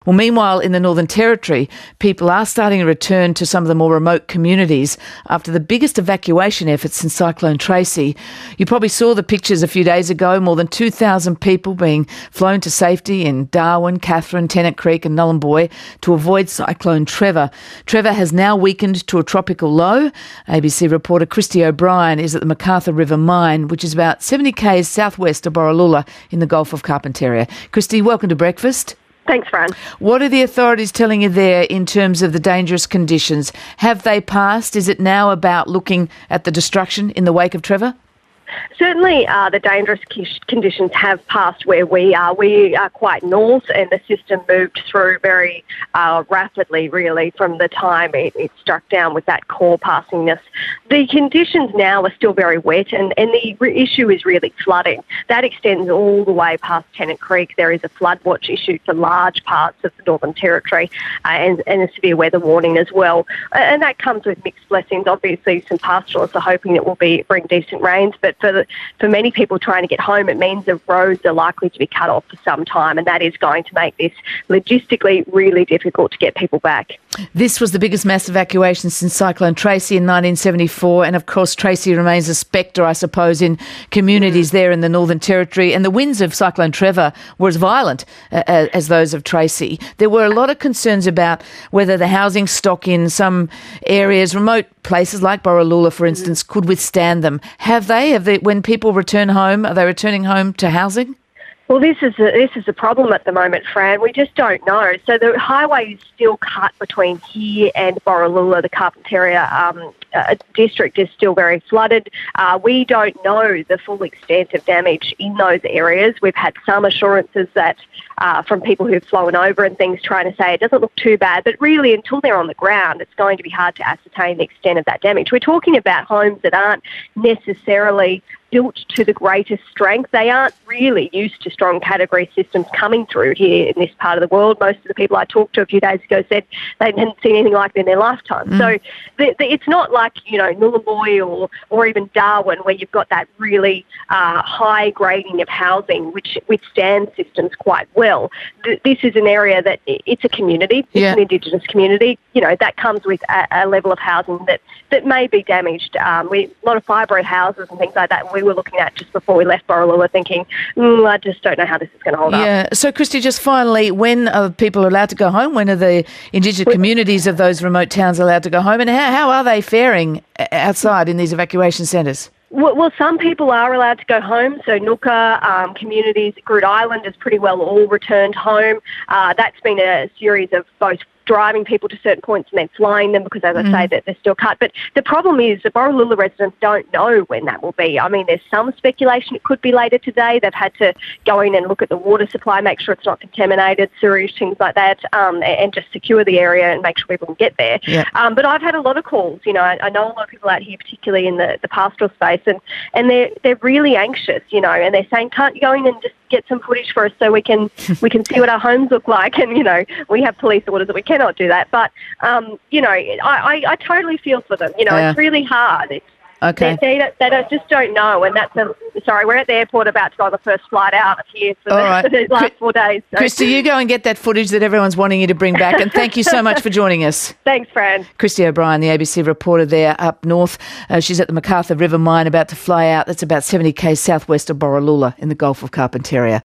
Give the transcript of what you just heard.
Well, meanwhile, in the Northern Territory, people are starting to return to some of the more remote communities after the biggest evacuation efforts since Cyclone Tracy. You probably saw the pictures a few days ago, more than 2,000 people being flown to safety in Darwin, Katherine, Tennant Creek and Nhulunbuy to avoid Cyclone Trevor. Trevor has now weakened to a tropical low. ABC reporter Christy O'Brien is at the McArthur River Mine, which is about 70 k's southwest of Borroloola in the Gulf of Carpentaria. Christy, welcome to Breakfast. Thanks, Fran. What are the authorities telling you there in terms of the dangerous conditions? Have they passed? Is it now about looking at the destruction in the wake of Trevor? Certainly, the dangerous conditions have passed where we are. We are quite north, and the system moved through very rapidly, really, from the time it struck down with that core passing us. The conditions now are still very wet, and the issue is really flooding. That extends all the way past Tennant Creek. There is a flood watch issued for large parts of the Northern Territory and a severe weather warning as well. And that comes with mixed blessings. Obviously, some pastoralists are hoping it will bring decent rains, but for many people trying to get home, it means the roads are likely to be cut off for some time, and that is going to make this logistically really difficult to get people back. This was the biggest mass evacuation since Cyclone Tracy in 1974, and of course Tracy remains a spectre, I suppose, in communities there in the Northern Territory, and the winds of Cyclone Trevor were as violent as those of Tracy. There were a lot of concerns about whether the housing stock in some areas, remote places like Borroloola, for instance, could withstand them. Have they? When people return home, are they returning home to housing? Well, this is a problem at the moment, Fran. We just don't know. So the highway is still cut between here and Borroloola. The Carpentaria district is still very flooded. We don't know the full extent of damage in those areas. We've had some assurances that from people who've flown over and things trying to say it doesn't look too bad, but really until they're on the ground, it's going to be hard to ascertain the extent of that damage. We're talking about homes that aren't necessarily built to the greatest strength. They aren't really used to strong category systems coming through here in this part of the world. Most of the people I talked to a few days ago said they hadn't seen anything like it in their lifetime. So it's not like, Nhulunbuy or even Darwin, where you've got that really high grading of housing which withstands systems quite well. This is an area that it's a community, it's an Indigenous community. That comes with a level of housing that may be damaged. A lot of fibro houses and things like that we were looking at just before we left Borroloola thinking, I just don't know how this is going to hold up. Yeah. So, Christy, just finally, when are people allowed to go home? When are the Indigenous communities of those remote towns allowed to go home? And how are they faring outside in these evacuation centres? Well, some people are allowed to go home. So Nooka communities, Groote Eylandt has pretty well all returned home. That's been a series of both driving people to certain points and then flying them because, as I say, that they're still cut. But the problem is the Borroloola residents don't know when that will be. I mean, there's some speculation it could be later today. They've had to go in and look at the water supply, make sure it's not contaminated, sewage, things like that, and just secure the area and make sure people can get there. Yeah. But I've had a lot of calls. I know a lot of people out here, particularly in the pastoral space, and they're really anxious, and they're saying, can't you go in and just get some footage for us so we can see what our homes look like? And, we have police orders that we cannot do that. But, I totally feel for them. It's really hard. Okay. They just don't know, and we're at the airport about to go on the first flight out of here for the last 4 days. So. Christy, you go and get that footage that everyone's wanting you to bring back, and thank you so much for joining us. Thanks, Fran. Christy O'Brien, the ABC reporter there up north. She's at the McArthur River Mine about to fly out. That's about 70 k's southwest of Borroloola in the Gulf of Carpentaria.